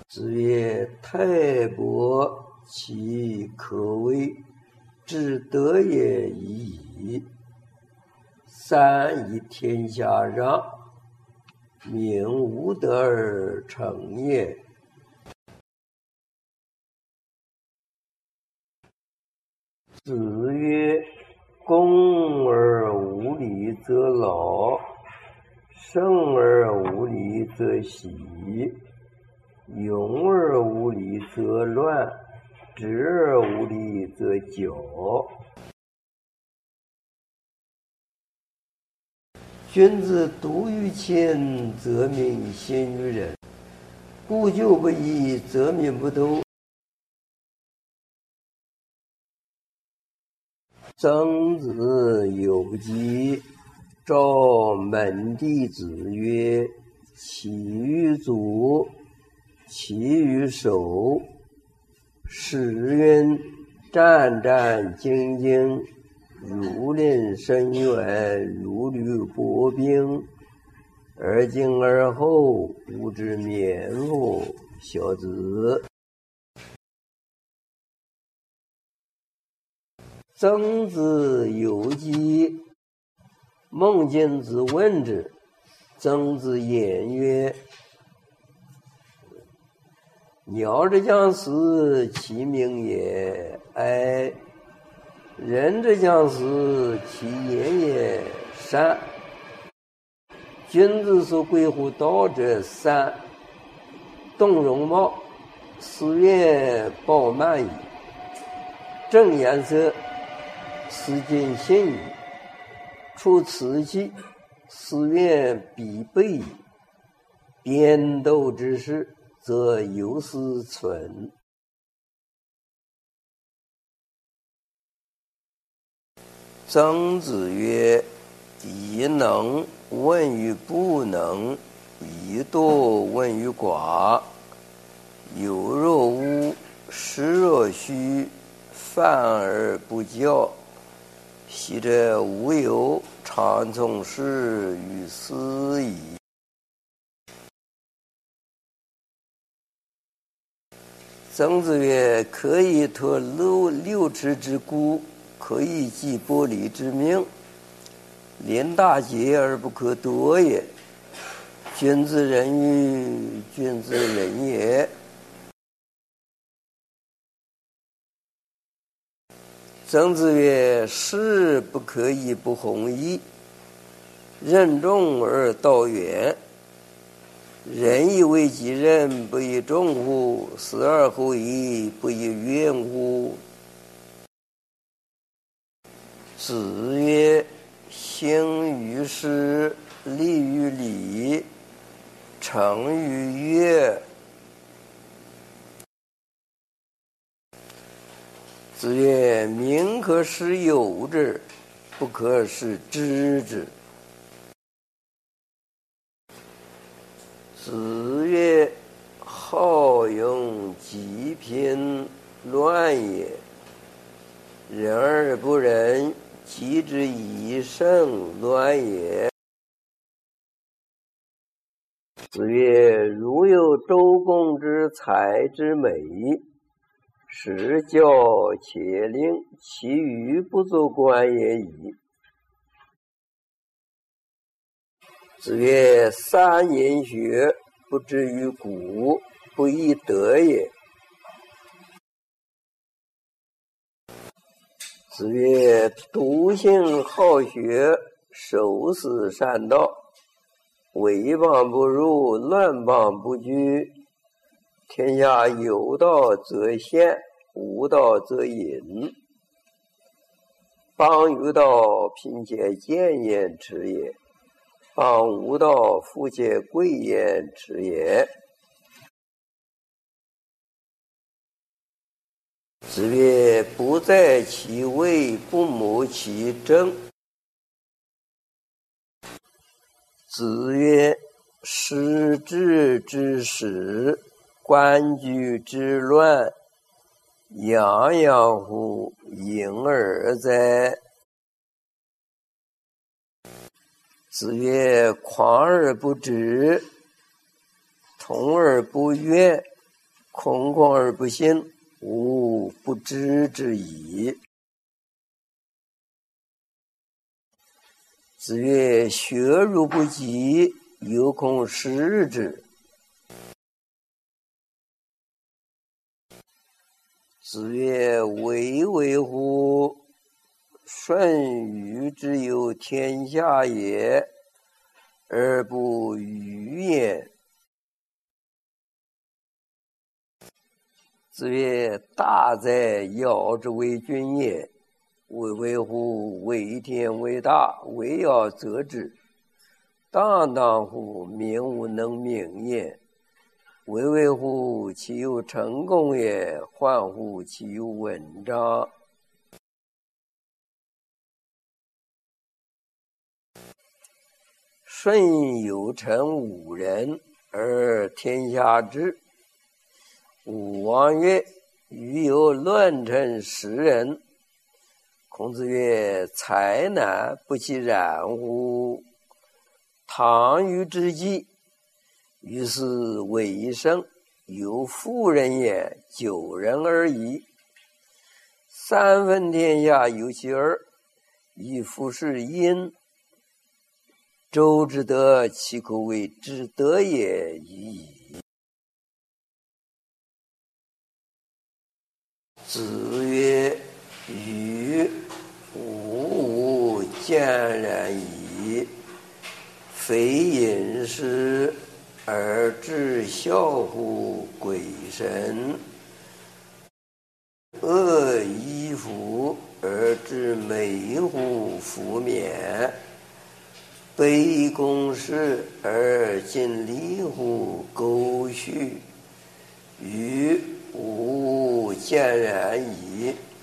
子曰：泰伯，其可谓之德也已矣。三以天下让，民无德而成也。子曰：恭而无礼则劳，胜而无礼则喜，勇而无礼则乱，直而无礼则绞。君子笃于亲，则民信于仁；故旧不移，则民不斗。曾子有疾，召门弟子曰：其于足，其于手，使云：战战兢兢，如临深渊，如履薄冰。而今而后，吾之免乎？小子。曾子有疾，孟敬子问之，曾子言曰：鸟之将死，其鸣也哀；人之将死，其言也善。君子所贵乎道者三：动容貌，思远饱满矣；正颜色，思谨信矣；处辞气，思远必备矣。辩斗之事，则有司存。曾子曰：宜能问于不能，宜多问于寡。有若无，实若虚，反而不教。昔者无有，常从事于斯矣。曾子曰：可以脱六尺之孤，可以济百里之命，临大节而不可夺也。君子人与君子人也。曾子曰：士不可以不弘毅，任重而道远。人以为己任，不亦重乎？死而后已，不亦远乎？子曰：行于事，立于礼，成于乐。子曰：民可使有之，不可使知之。子曰：好勇极贫，乱也；人而不仁，己之以身，乱也。子曰：如有周公之才之美，实教且令，其余不足观也已。子曰：三阴学，不至于古，不亦得也。子曰：笃信好学，守死善道，为邦不入，乱邦不居。天下有道则现，无道则隐。邦有道，贫且贱焉耻也；邦无道，富且贵焉耻也。子曰：不在其位，不谋其政。子曰：失志之始，官居之乱，洋洋乎盈而哉！子曰：狂而不直，同而不怨， 空旷而不信，无不知之矣。子曰：学如不及，犹恐失之。子曰：巍巍乎！舜禹之有天下也，而不与焉。子曰：大哉，尧之为君也！巍巍乎！为天为大，为尧则之。荡荡乎！民无能名焉。巍巍乎！其有成功也！患乎！其有文章。舜有臣5人，而天下治。武王曰：余有乱臣10人。孔子曰：才难，不其然乎？唐虞之际，于是为圣，有妇人也，9人而已。3分天下有其二，以服是殷。周之德，其可谓之德也已。子曰：与吾见然矣。非饮食而致孝乎鬼神，恶衣服而致美乎服冕，卑躬事而尽力乎沟渠。与吾见然矣。